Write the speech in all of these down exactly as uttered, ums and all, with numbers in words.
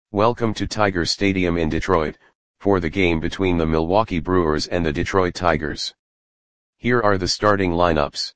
Welcome to Tiger Stadium in Detroit, for the game between the Milwaukee Brewers and the Detroit Tigers. Here are the starting lineups.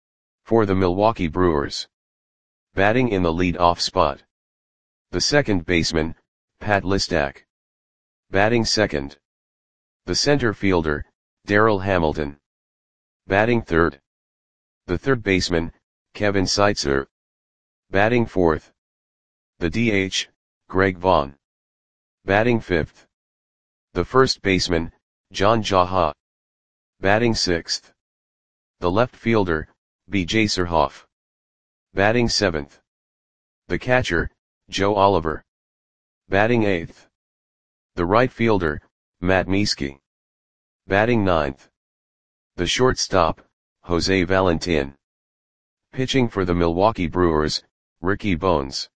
For the Milwaukee Brewers. Batting in the lead-off spot. The second baseman, Pat Listach. Batting second. The center fielder, Darryl Hamilton. Batting third. The third baseman, Kevin Seitzer. Batting fourth. The D H, Greg Vaughn. Batting fifth. The first baseman, John Jaha. Batting sixth. The left fielder, B J Surhoff. Batting seventh. The catcher, Joe Oliver. Batting eighth. The right fielder, Matt Mieske. Batting ninth. The shortstop, Jose Valentin. Pitching for the Milwaukee Brewers, Ricky Bones.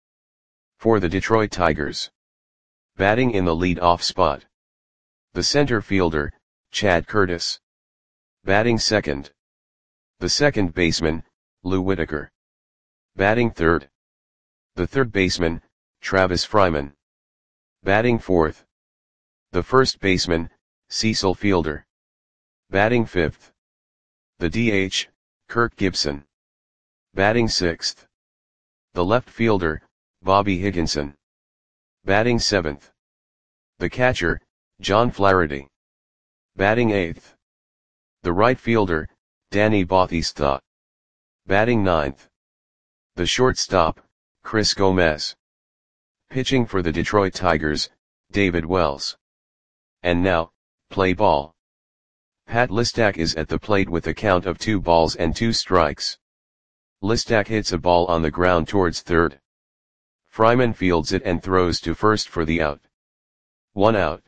For the Detroit Tigers. Batting in the lead-off spot. The center fielder, Chad Curtis. Batting second. The second baseman, Lou Whitaker. Batting third. The third baseman, Travis Fryman. Batting fourth. The first baseman, Cecil Fielder. Batting fifth. The D H, Kirk Gibson. Batting sixth. The left fielder, Bobby Higginson. Batting seventh. The catcher, John Flaherty. Batting eighth. The right fielder, Danny Bautista. Batting ninth. The shortstop, Chris Gomez. Pitching for the Detroit Tigers, David Wells. And now, play ball. Pat Listach is at the plate with a count of two balls and two strikes. Listach hits a ball on the ground towards third. Fryman fields it and throws to first for the out. One out.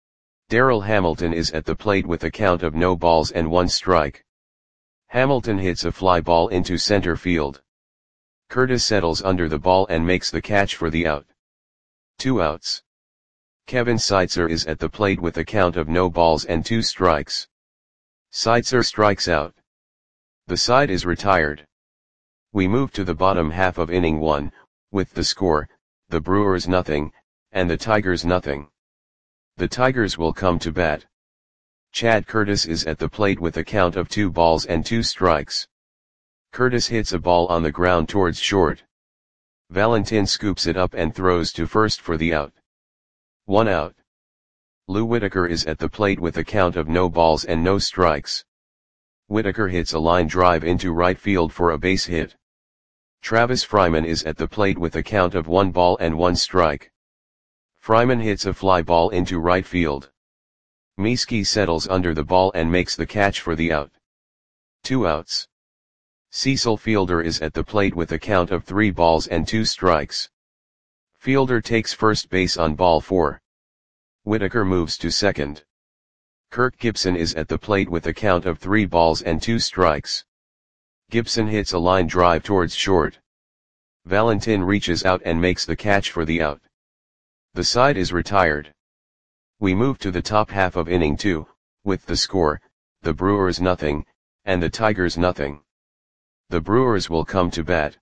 Darryl Hamilton is at the plate with a count of no balls and one strike. Hamilton hits a fly ball into center field. Curtis settles under the ball and makes the catch for the out. Two outs. Kevin Seitzer is at the plate with a count of no balls and two strikes. Seitzer strikes out. The side is retired. We move to the bottom half of inning one, with the score, the Brewers nothing, and the Tigers nothing. The Tigers will come to bat. Chad Curtis is at the plate with a count of two balls and two strikes. Curtis hits a ball on the ground towards short. Valentin scoops it up and throws to first for the out. One out. Lou Whitaker is at the plate with a count of no balls and no strikes. Whitaker hits a line drive into right field for a base hit. Travis Fryman is at the plate with a count of one ball and one strike. Fryman hits a fly ball into right field. Mieske settles under the ball and makes the catch for the out. Two outs. Cecil Fielder is at the plate with a count of three balls and two strikes. Fielder takes first base on ball four. Whitaker moves to second. Kirk Gibson is at the plate with a count of three balls and two strikes. Gibson hits a line drive towards short. Valentin reaches out and makes the catch for the out. The side is retired. We move to the top half of inning two, with the score, the Brewers nothing, and the Tigers nothing. The Brewers will come to bat.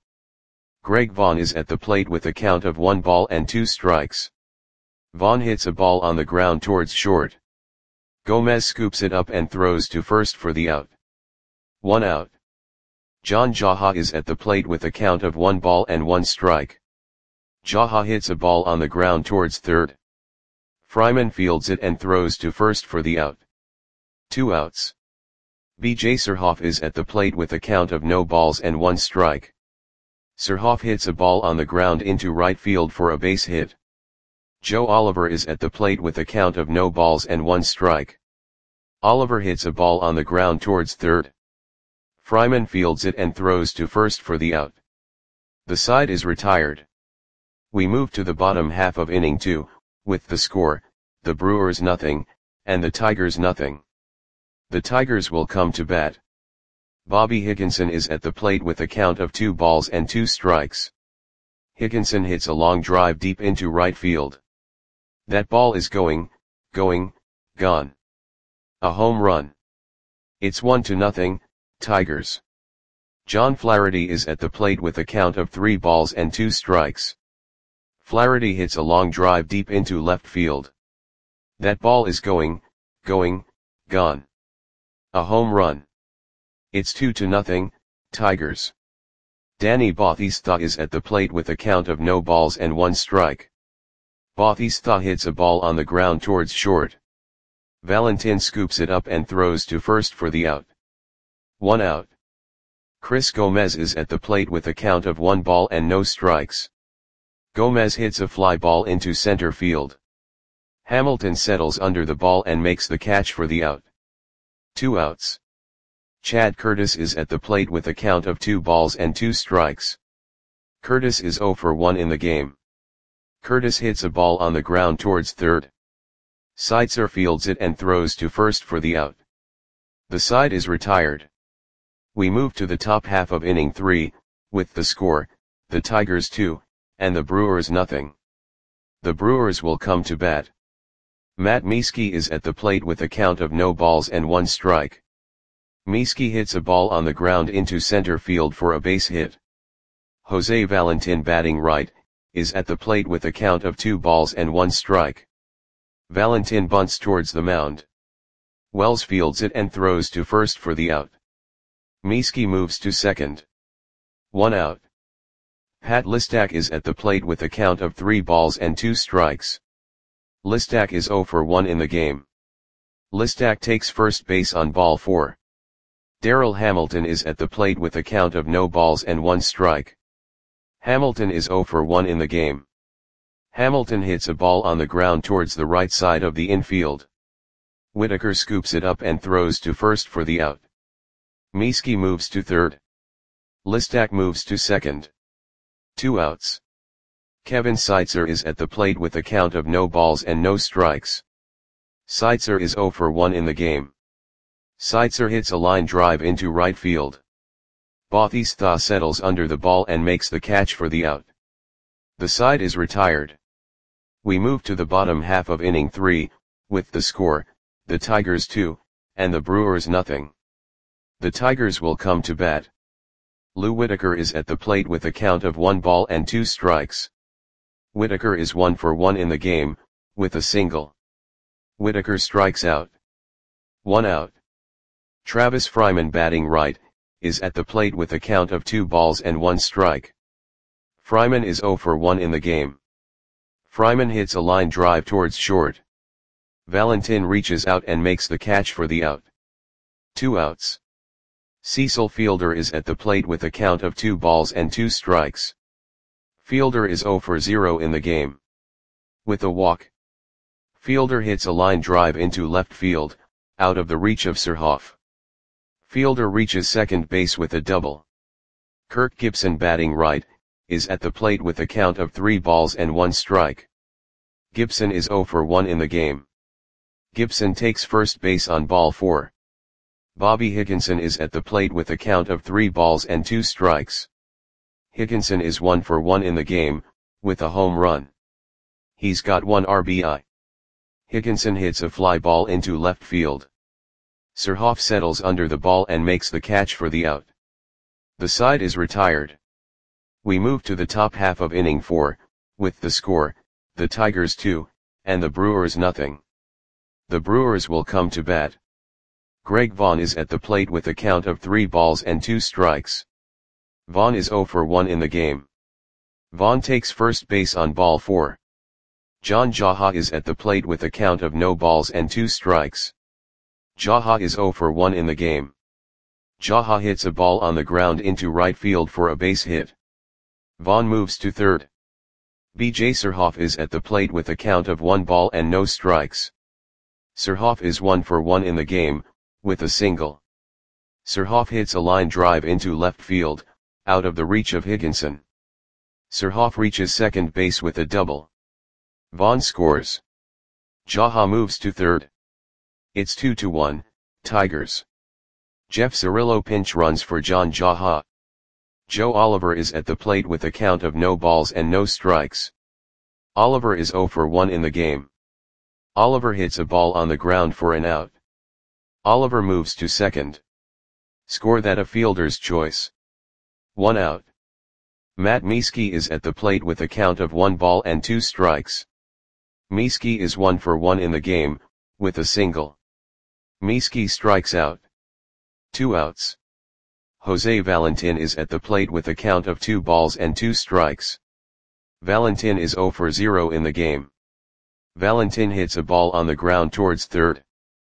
Greg Vaughn is at the plate with a count of one ball and two strikes. Vaughn hits a ball on the ground towards short. Gomez scoops it up and throws to first for the out. One out. John Jaha is at the plate with a count of one ball and one strike. Jaha hits a ball on the ground towards third. Fryman fields it and throws to first for the out. Two outs. B J Surhoff is at the plate with a count of no balls and one strike. Surhoff hits a ball on the ground into right field for a base hit. Joe Oliver is at the plate with a count of no balls and one strike. Oliver hits a ball on the ground towards third. Fryman fields it and throws to first for the out. The side is retired. We move to the bottom half of inning two, with the score, the Brewers nothing, and the Tigers nothing. The Tigers will come to bat. Bobby Higginson is at the plate with a count of two balls and two strikes. Higginson hits a long drive deep into right field. That ball is going, going, gone. A home run. It's one to nothing, Tigers. John Flaherty is at the plate with a count of three balls and two strikes. Flaherty hits a long drive deep into left field. That ball is going, going, gone. A home run. It's two to nothing, Tigers. Danny Bautista is at the plate with a count of no balls and one strike. Bautista hits a ball on the ground towards short. Valentin scoops it up and throws to first for the out. One out. Chris Gomez is at the plate with a count of one ball and no strikes. Gomez hits a fly ball into center field. Hamilton settles under the ball and makes the catch for the out. Two outs. Chad Curtis is at the plate with a count of two balls and two strikes. Curtis is zero for one in the game. Curtis hits a ball on the ground towards third. Seitzer fields it and throws to first for the out. The side is retired. We move to the top half of inning three, with the score, the Tigers two, and the Brewers nothing. The Brewers will come to bat. Matt Mieske is at the plate with a count of no balls and one strike. Mieske hits a ball on the ground into center field for a base hit. Jose Valentin, batting right, is at the plate with a count of two balls and one strike. Valentin bunts towards the mound. Wells fields it and throws to first for the out. Mieske moves to second. One out. Pat Listak is at the plate with a count of three balls and two strikes. Listak is zero for one in the game. Listak takes first base on ball four. Darryl Hamilton is at the plate with a count of no balls and one strike. Hamilton is zero for one in the game. Hamilton hits a ball on the ground towards the right side of the infield. Whitaker scoops it up and throws to first for the out. Mieske moves to third. Listak moves to second. Two outs. Kevin Seitzer is at the plate with a count of no balls and no strikes. Seitzer is zero for one in the game. Seitzer hits a line drive into right field. Bautista settles under the ball and makes the catch for the out. The side is retired. We move to the bottom half of inning three, with the score, the Tigers two, and the Brewers nothing. The Tigers will come to bat. Lou Whitaker is at the plate with a count of one ball and two strikes. Whitaker is one for one in the game, with a single. Whitaker strikes out. One out. Travis Fryman, batting right, is at the plate with a count of two balls and one strike. Fryman is zero for one in the game. Fryman hits a line drive towards short. Valentin reaches out and makes the catch for the out. Two outs. Cecil Fielder is at the plate with a count of two balls and two strikes. Fielder is zero for zero in the game. With a walk. Fielder hits a line drive into left field, out of the reach of Surhoff. Fielder reaches second base with a double. Kirk Gibson, batting right, is at the plate with a count of three balls and one strike. Gibson is zero for one in the game. Gibson takes first base on ball four. Bobby Higginson is at the plate with a count of three balls and two strikes. Higginson is one for one in the game, with a home run. He's got one R B I. Higginson hits a fly ball into left field. Surhoff settles under the ball and makes the catch for the out. The side is retired. We move to the top half of inning four, with the score, the Tigers two, and the Brewers nothing. The Brewers will come to bat. Greg Vaughn is at the plate with a count of three balls and two strikes. Vaughn is zero for one in the game. Vaughn takes first base on ball four. John Jaha is at the plate with a count of no balls and two strikes. Jaha is zero for one in the game. Jaha hits a ball on the ground into right field for a base hit. Vaughn moves to third. B J Surhoff is at the plate with a count of one ball and no strikes. Surhoff is one for one in the game, with a single. Surhoff hits a line drive into left field, out of the reach of Higginson. Surhoff reaches second base with a double. Vaughn scores. Jaha moves to third. It's two to one, Tigers. Jeff Cirillo pinch runs for John Jaha. Joe Oliver is at the plate with a count of no balls and no strikes. Oliver is zero for one in the game. Oliver hits a ball on the ground for an out. Oliver moves to second. Score that a fielder's choice. One out. Matt Mieske is at the plate with a count of one ball and two strikes. Mieske is one for one in the game, with a single. Mieske strikes out. Two outs. Jose Valentin is at the plate with a count of two balls and two strikes. Valentin is zero for zero in the game. Valentin hits a ball on the ground towards third.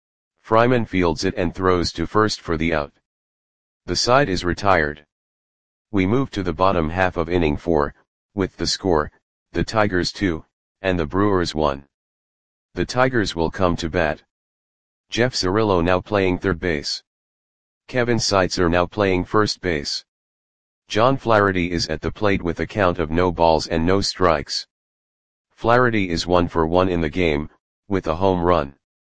Fryman fields it and throws to first for the out. The side is retired. We move to the bottom half of inning four, with the score, the Tigers two, and the Brewers one. The Tigers will come to bat. Jeff Cirillo now playing third base. Kevin Seitzer now playing first base. John Flaherty is at the plate with a count of no balls and no strikes. Flaherty is one for one in the game, with a home run.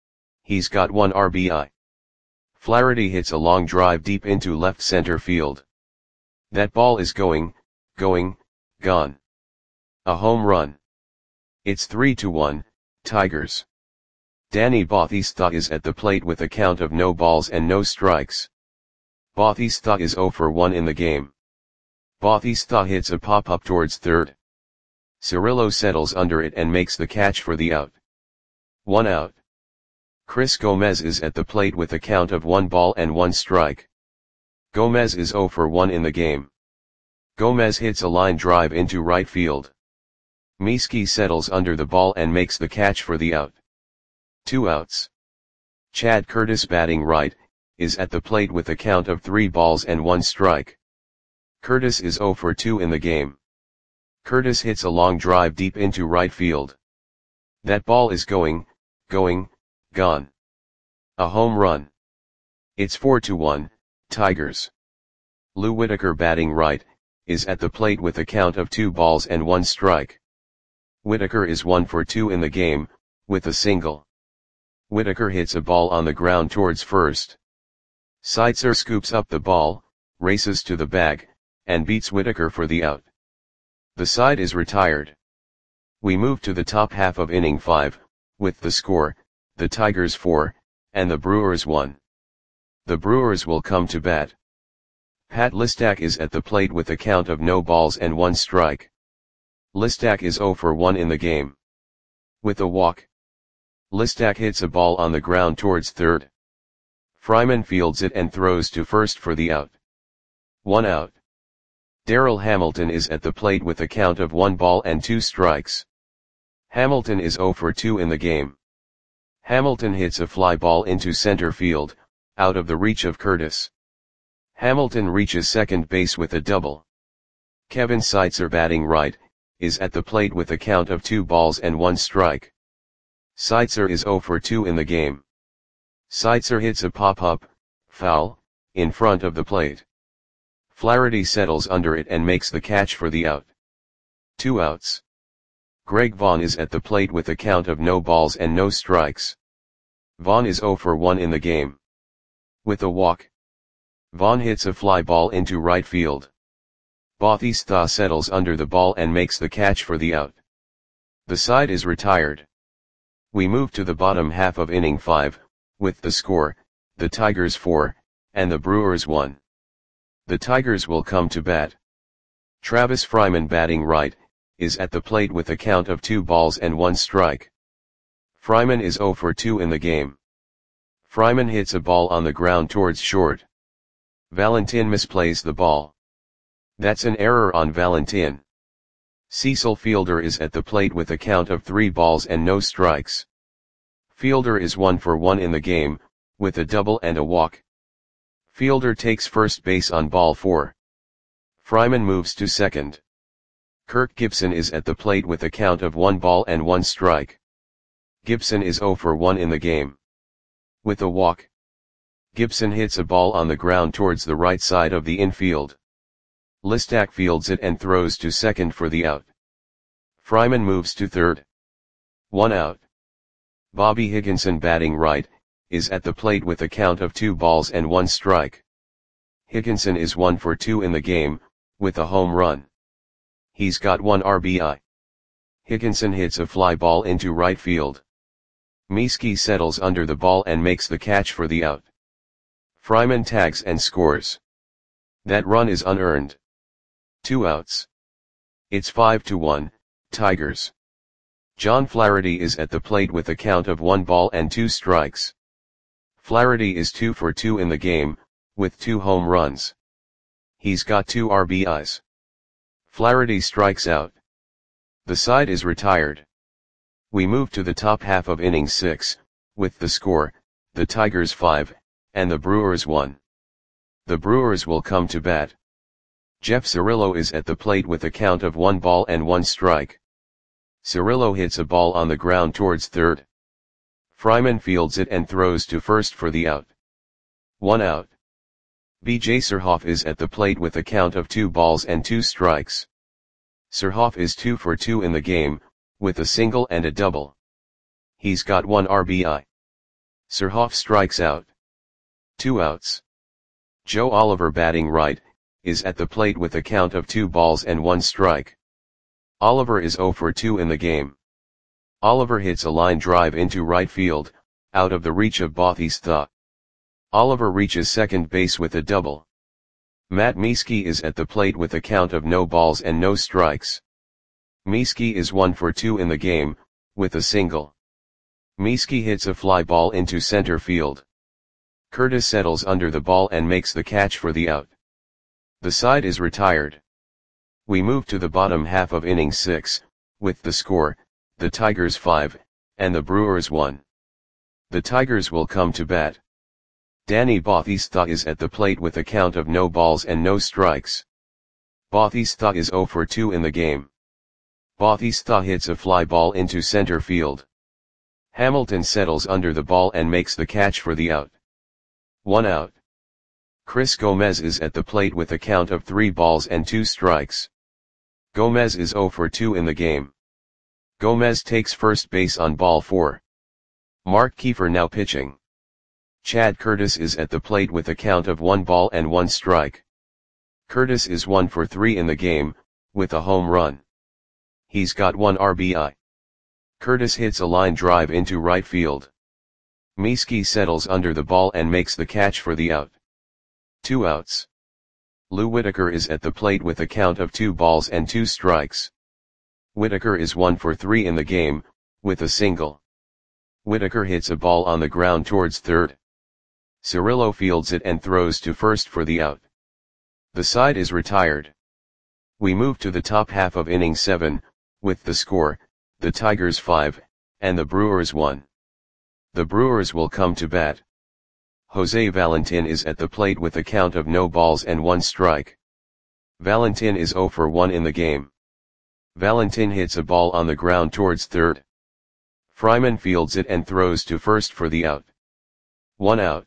He's got one R B I. Flaherty hits a long drive deep into left center field. That ball is going, going, gone. A home run. It's three to one, Tigers. Danny Bautista is at the plate with a count of no balls and no strikes. Bautista is zero for one in the game. Bautista hits a pop-up towards third. Cirillo settles under it and makes the catch for the out. One out. Chris Gomez is at the plate with a count of one ball and one strike. Gomez is zero for one in the game. Gomez hits a line drive into right field. Mieske settles under the ball and makes the catch for the out. Two outs. Chad Curtis batting right, is at the plate with a count of three balls and one strike. Curtis is zero for two in the game. Curtis hits a long drive deep into right field. That ball is going, going, gone. A home run. It's four to one, Tigers. Lou Whitaker batting right, is at the plate with a count of two balls and one strike. Whitaker is one for two in the game, with a single. Whitaker hits a ball on the ground towards first. Seitzer scoops up the ball, races to the bag, and beats Whitaker for the out. The side is retired. We move to the top half of inning five, with the score, the Tigers four, and the Brewers one. The Brewers will come to bat. Pat Listak is at the plate with a count of no balls and one strike. Listak is zero for one in the game. With a walk. Listak hits a ball on the ground towards third. Fryman fields it and throws to first for the out. One out. Darryl Hamilton is at the plate with a count of one ball and two strikes. Hamilton is zero for two in the game. Hamilton hits a fly ball into center field, out of the reach of Curtis. Hamilton reaches second base with a double. Kevin Seitzer batting right, is at the plate with a count of two balls and one strike. Seitzer is zero for two in the game. Seitzer hits a pop-up, foul, in front of the plate. Flaherty settles under it and makes the catch for the out. Two outs. Greg Vaughn is at the plate with a count of no balls and no strikes. Vaughn is zero for one in the game. With a walk. Vaughn hits a fly ball into right field. Bautista settles under the ball and makes the catch for the out. The side is retired. We move to the bottom half of inning five, with the score, the Tigers four, and the Brewers one. The Tigers will come to bat. Travis Fryman batting right, is at the plate with a count of two balls and one strike. Fryman is zero for two in the game. Fryman hits a ball on the ground towards short. Valentin misplays the ball. That's an error on Valentin. Cecil Fielder is at the plate with a count of three balls and no strikes. Fielder is one for one in the game, with a double and a walk. Fielder takes first base on ball four. Fryman moves to second. Kirk Gibson is at the plate with a count of one ball and one strike. Gibson is zero for one in the game. With a walk. Gibson hits a ball on the ground towards the right side of the infield. Listak fields it and throws to second for the out. Fryman moves to third. One out. Bobby Higginson batting right, is at the plate with a count of two balls and one strike. Higginson is one for two in the game, with a home run. He's got one R B I. Higginson hits a fly ball into right field. Mieske settles under the ball and makes the catch for the out. Fryman tags and scores. That run is unearned. Two outs. It's five to one, Tigers. John Flaherty is at the plate with a count of one ball and two strikes. Flaherty is two for two in the game, with two home runs. He's got two R B Is. Flaherty strikes out. The side is retired. We move to the top half of inning six, with the score, the Tigers five, and the Brewers one. The Brewers will come to bat. Jeff Cirillo is at the plate with a count of one ball and one strike. Cirillo hits a ball on the ground towards third. Fryman fields it and throws to first for the out. One out. B J Surhoff is at the plate with a count of two balls and two strikes. Surhoff is two for two in the game, with a single and a double. He's got one R B I. Surhoff strikes out. Two outs. Joe Oliver, batting right, is at the plate with a count of two balls and one strike. Oliver is zero for two in the game. Oliver hits a line drive into right field, out of the reach of Bautista. Oliver reaches second base with a double. Matt Mieske is at the plate with a count of no balls and no strikes. Mieske is one for two in the game, with a single. Mieske hits a fly ball into center field. Curtis settles under the ball and makes the catch for the out. The side is retired. We move to the bottom half of inning six, with the score, the Tigers five, and the Brewers one. The Tigers will come to bat. Danny Bautista is at the plate with a count of no balls and no strikes. Bautista is zero for two in the game. Bautista hits a fly ball into center field. Hamilton settles under the ball and makes the catch for the out. One out. Chris Gomez is at the plate with a count of three balls and two strikes. Gomez is zero for two in the game. Gomez takes first base on ball four. Mark Kiefer now pitching. Chad Curtis is at the plate with a count of one ball and one strike. Curtis is one for three in the game, with a home run. He's got one R B I. Curtis hits a line drive into right field. Mieske settles under the ball and makes the catch for the out. Two outs. Lou Whitaker is at the plate with a count of two balls and two strikes. Whitaker is one for three in the game, with a single. Whitaker hits a ball on the ground towards third. Cirillo fields it and throws to first for the out. The side is retired. We move to the top half of inning seven, with the score, the Tigers five, and the Brewers one. The Brewers will come to bat. Jose Valentin is at the plate with a count of no balls and one strike. Valentin is zero for one in the game. Valentin hits a ball on the ground towards third. Fryman fields it and throws to first for the out. One out.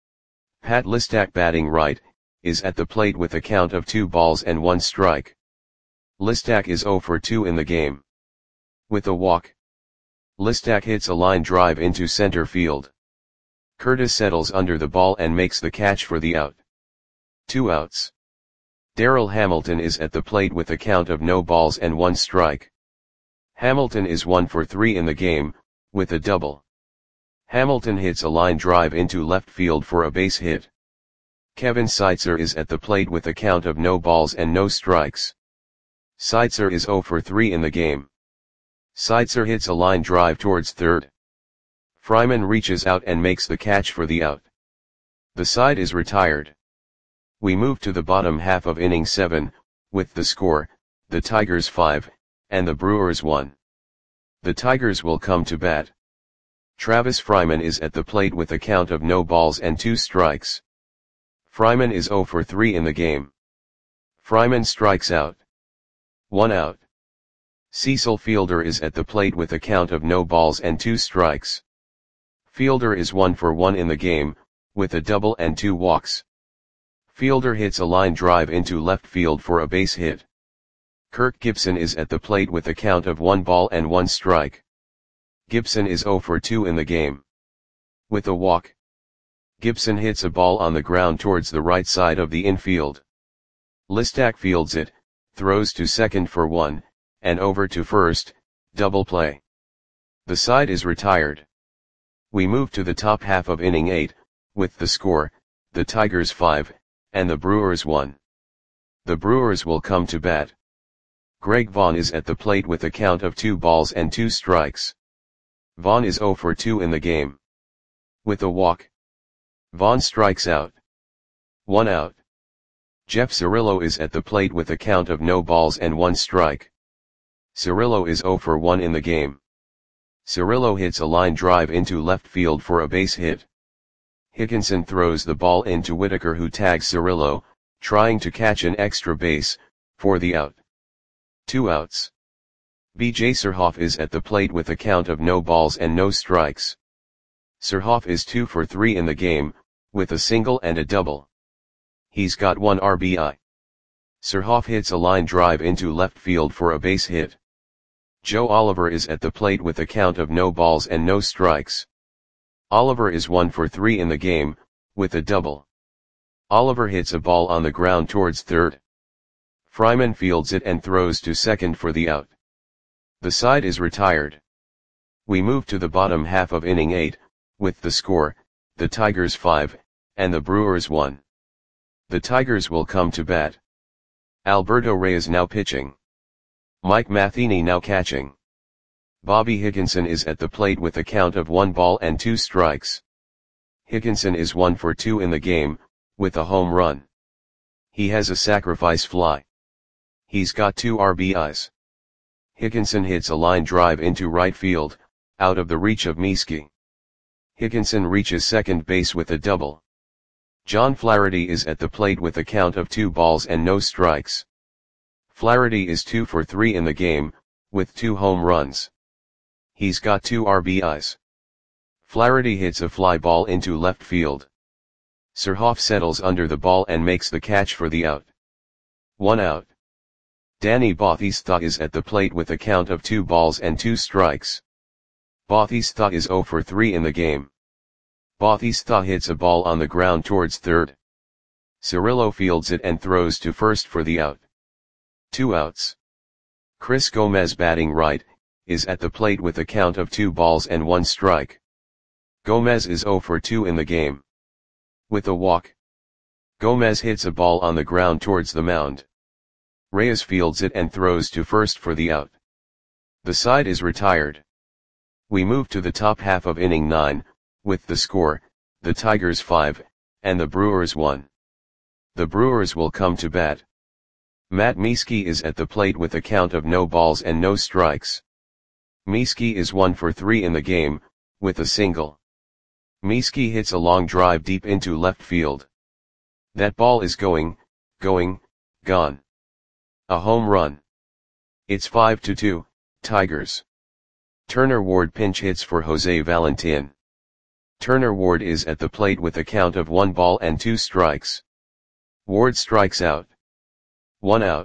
Pat Listak, batting right, is at the plate with a count of two balls and one strike. Listak is zero for two in the game. With a walk. Listak hits a line drive into center field. Curtis settles under the ball and makes the catch for the out. Two outs. Darrell Hamilton is at the plate with a count of no balls and one strike. Hamilton is one for three in the game, with a double. Hamilton hits a line drive into left field for a base hit. Kevin Seitzer is at the plate with a count of no balls and no strikes. Seitzer is zero for three in the game. Seitzer hits a line drive towards third. Fryman reaches out and makes the catch for the out. The side is retired. We move to the bottom half of inning seven, with the score, the Tigers five, and the Brewers one. The Tigers will come to bat. Travis Fryman is at the plate with a count of no balls and two strikes. Fryman is zero for three in the game. Fryman strikes out. One out. Cecil Fielder is at the plate with a count of no balls and two strikes. Fielder is one for one in the game, with a double and two walks. Fielder hits a line drive into left field for a base hit. Kirk Gibson is at the plate with a count of one ball and one strike. Gibson is zero for two in the game. With a walk. Gibson hits a ball on the ground towards the right side of the infield. Listak fields it, throws to second for one, and over to first, double play. The side is retired. We move to the top half of inning eight, with the score, the Tigers five, and the Brewers one. The Brewers will come to bat. Greg Vaughn is at the plate with a count of two balls and two strikes. Vaughn is zero for two in the game. With a walk, Vaughn strikes out. One out. Jeff Cirillo is at the plate with a count of no balls and one strike. Cirillo is zero for one in the game. Cirillo hits a line drive into left field for a base hit. Higginson throws the ball into Whitaker, who tags Cirillo, trying to catch an extra base, for the out. Two outs. B J Surhoff is at the plate with a count of no balls and no strikes. Surhoff is two for three in the game, with a single and a double. He's got one R B I. Surhoff hits a line drive into left field for a base hit. Joe Oliver is at the plate with a count of no balls and no strikes. Oliver is one for three in the game, with a double. Oliver hits a ball on the ground towards third. Fryman fields it and throws to second for the out. The side is retired. We move to the bottom half of inning eight, with the score, the Tigers five, and the Brewers one. The Tigers will come to bat. Alberto Reyes now pitching. Mike Matheny now catching. Bobby Higginson is at the plate with a count of one ball and two strikes. Higginson is one for two in the game, with a home run. He has a sacrifice fly. He's got two R B Is. Higginson hits a line drive into right field, out of the reach of Mieske. Higginson reaches second base with a double. John Flaherty is at the plate with a count of two balls and no strikes. Flaherty is two for three in the game, with two home runs. He's got two R B Is. Flaherty hits a fly ball into left field. Surhoff settles under the ball and makes the catch for the out. One out. Danny Bautista is at the plate with a count of two balls and two strikes. Bautista is zero for three in the game. Bautista hits a ball on the ground towards third. Cirillo fields it and throws to first for the out. Two outs. Chris Gomez, batting right, is at the plate with a count of two balls and one strike. Gomez is zero for two in the game. With a walk, Gomez hits a ball on the ground towards the mound. Reyes fields it and throws to first for the out. The side is retired. We move to the top half of inning nine, with the score, the Tigers five, and the Brewers one. The Brewers will come to bat. Matt Mieske is at the plate with a count of no balls and no strikes. Mieske is one for three in the game, with a single. Mieske hits a long drive deep into left field. That ball is going, going, gone. A home run. It's five to two, Tigers. Turner Ward pinch hits for Jose Valentin. Turner Ward is at the plate with a count of one ball and two strikes. Ward strikes out. One out.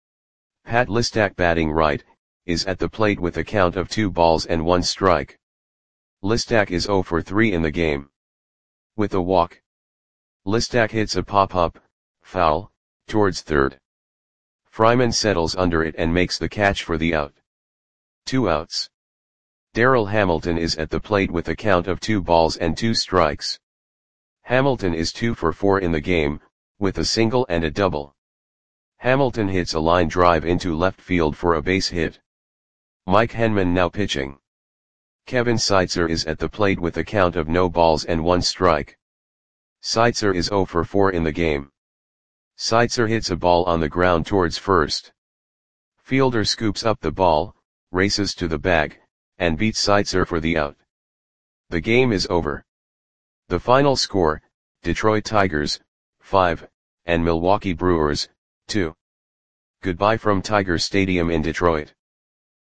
Pat Listak, batting right, is at the plate with a count of two balls and one strike. Listak is zero for three in the game. With a walk, Listak hits a pop-up, foul, towards third. Fryman settles under it and makes the catch for the out. Two outs. Darryl Hamilton is at the plate with a count of two balls and two strikes. Hamilton is two for four in the game, with a single and a double. Hamilton hits a line drive into left field for a base hit. Mike Henman now pitching. Kevin Seitzer is at the plate with a count of no balls and one strike. Seitzer is zero for four in the game. Seitzer hits a ball on the ground towards first. Fielder scoops up the ball, races to the bag, and beats Seitzer for the out. The game is over. The final score, Detroit Tigers, five, and Milwaukee Brewers, two. Goodbye from Tiger Stadium in Detroit.